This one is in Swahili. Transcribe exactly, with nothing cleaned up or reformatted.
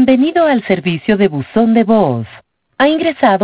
Bienvenido al servicio de buzón de voz. Ha ingresado